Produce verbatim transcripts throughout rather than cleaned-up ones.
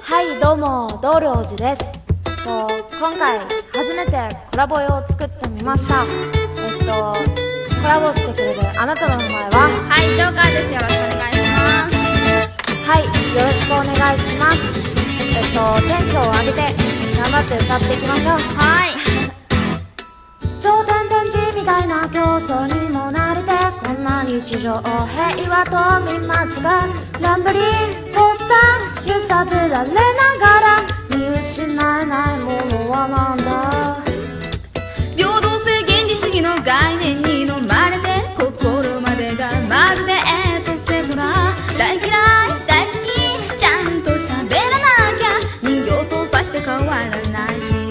はいどうも、道ル王子です。と今回初めてコラボ用を作ってみました。えっとコラボしてくれるあなたの名前は？ はい、ジョーカーです。よろしくお願いします。 はい、よろしくお願いします。えっとテンションを上げて頑張って歌っていきましょう。 はい。 頂点電池みたいな競争にも慣れて、こんな日常平和と見間違うランブリーコースター揺さぶられながら見失えないものはなんだ。 平等性原理主義の概念に飲まれて、心までがまるでエトセトラ。大嫌い大好きちゃんと喋らなきゃ、人形とさして変わらないし、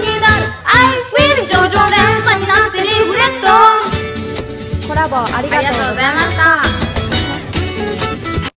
ありがとう